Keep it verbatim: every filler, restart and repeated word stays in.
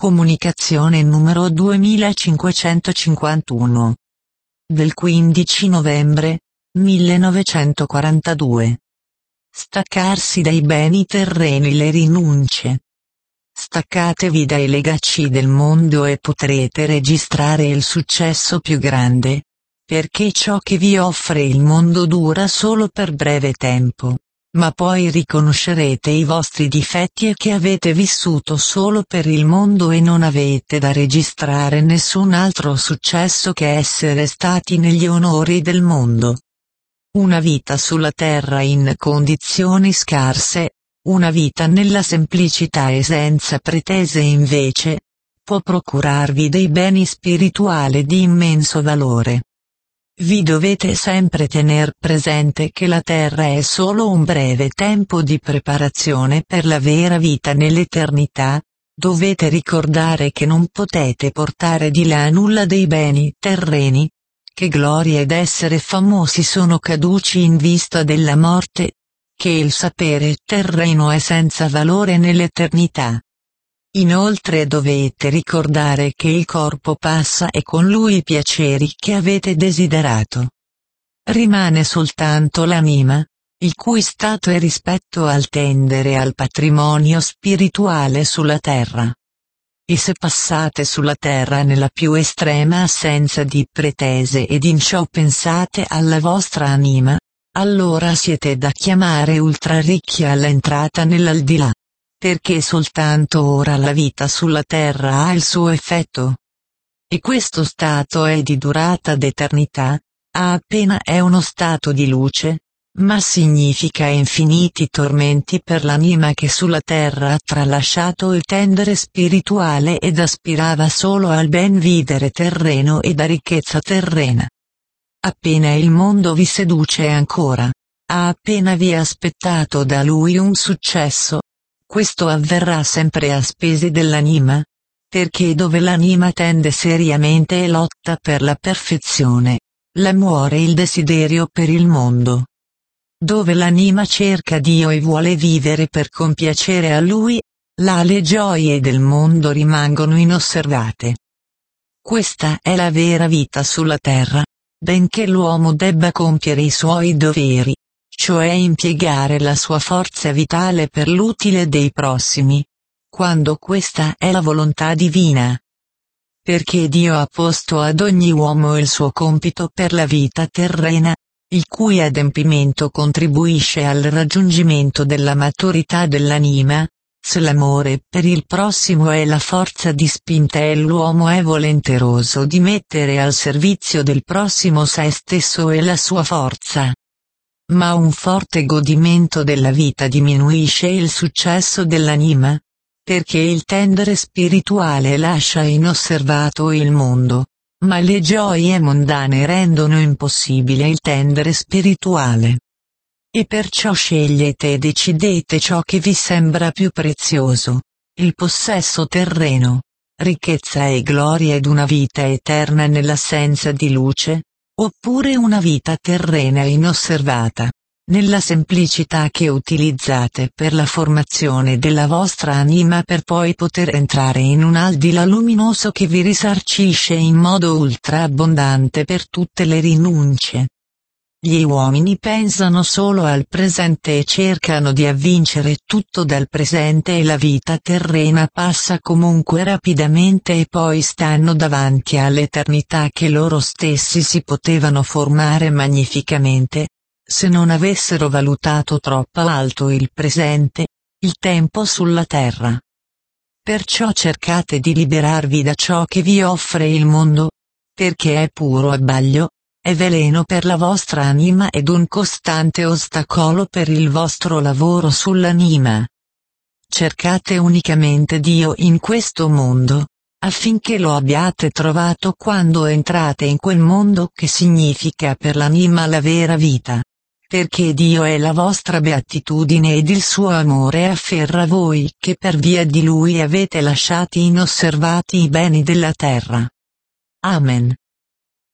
Comunicazione numero duemilacinquecentocinquantuno. Del quindici novembre millenovecentoquarantadue. Staccarsi dai beni terreni, le rinunce. Staccatevi dai legacci del mondo e potrete registrare il successo più grande, perché ciò che vi offre il mondo dura solo per breve tempo, ma poi riconoscerete i vostri difetti e che avete vissuto solo per il mondo e non avete da registrare nessun altro successo che essere stati negli onori del mondo. Una vita sulla terra in condizioni scarse, una vita nella semplicità e senza pretese invece, può procurarvi dei beni spirituali di immenso valore. Vi dovete sempre tener presente che la terra è solo un breve tempo di preparazione per la vera vita nell'eternità. Dovete ricordare che non potete portare di là nulla dei beni terreni, che gloria ed essere famosi sono caduci in vista della morte, che il sapere terreno è senza valore nell'eternità. Inoltre dovete ricordare che il corpo passa e con lui i piaceri che avete desiderato. Rimane soltanto l'anima, il cui stato è rispetto al tendere al patrimonio spirituale sulla terra. E se passate sulla terra nella più estrema assenza di pretese ed in ciò pensate alla vostra anima, allora siete da chiamare ultra ricchi all'entrata nell'aldilà. Perché soltanto ora la vita sulla terra ha il suo effetto. E questo stato è di durata d'eternità, a appena è uno stato di luce, ma significa infiniti tormenti per l'anima che sulla terra ha tralasciato il tendere spirituale ed aspirava solo al ben vivere terreno ed a ricchezza terrena. Appena il mondo vi seduce ancora, ha appena vi aspettato da lui un successo, questo avverrà sempre a spese dell'anima, perché dove l'anima tende seriamente e lotta per la perfezione, là muore il desiderio per il mondo. Dove l'anima cerca Dio e vuole vivere per compiacere a Lui, là le gioie del mondo rimangono inosservate. Questa è la vera vita sulla terra, benché l'uomo debba compiere i suoi doveri, cioè impiegare la sua forza vitale per l'utile dei prossimi, quando questa è la volontà divina. Perché Dio ha posto ad ogni uomo il suo compito per la vita terrena, il cui adempimento contribuisce al raggiungimento della maturità dell'anima. Se l'amore per il prossimo è la forza di spinta e l'uomo è volenteroso di mettere al servizio del prossimo se stesso e la sua forza. Ma un forte godimento della vita diminuisce il successo dell'anima, perché il tendere spirituale lascia inosservato il mondo, ma le gioie mondane rendono impossibile il tendere spirituale. E perciò scegliete e decidete ciò che vi sembra più prezioso, il possesso terreno, ricchezza e gloria ed una vita eterna nell'assenza di luce, oppure una vita terrena inosservata, nella semplicità che utilizzate per la formazione della vostra anima per poi poter entrare in un aldilà luminoso che vi risarcisce in modo ultra abbondante per tutte le rinunce. Gli uomini pensano solo al presente e cercano di avvincere tutto dal presente e la vita terrena passa comunque rapidamente e poi stanno davanti all'eternità che loro stessi si potevano formare magnificamente, se non avessero valutato troppo alto il presente, il tempo sulla terra. Perciò cercate di liberarvi da ciò che vi offre il mondo, perché è puro abbaglio, è veleno per la vostra anima ed un costante ostacolo per il vostro lavoro sull'anima. Cercate unicamente Dio in questo mondo, affinché lo abbiate trovato quando entrate in quel mondo che significa per l'anima la vera vita. Perché Dio è la vostra beatitudine ed il suo amore afferra voi che per via di Lui avete lasciati inosservati i beni della terra. Amen.